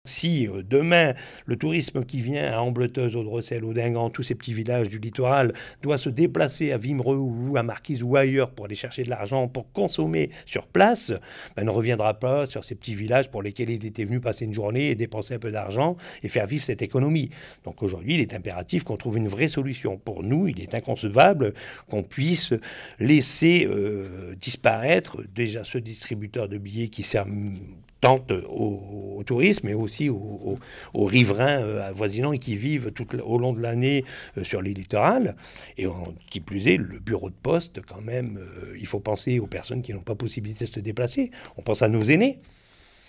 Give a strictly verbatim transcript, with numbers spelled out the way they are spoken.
Si euh, demain, le tourisme qui vient à Ambleteuse, Audrecel, Audingan, tous ces petits villages du littoral, doit se déplacer à Wimereux ou à Marquise ou ailleurs pour aller chercher de l'argent, pour consommer sur place, ben, ne reviendra pas sur ces petits villages pour lesquels il était venu passer une journée et dépenser un peu d'argent et faire vivre cette économie. Donc aujourd'hui, il est impératif qu'on trouve une vraie solution. Pour nous, il est inconcevable qu'on puisse laisser euh, disparaître déjà ce distributeur de billets qui sert tant au, au tourisme, mais aussi aux, aux, aux riverains euh, avoisinants et qui vivent tout au long de l'année euh, sur les littorales. Et en, qui plus est, le bureau de poste, quand même, euh, il faut penser aux personnes qui n'ont pas possibilité de se déplacer. On pense à nos aînés.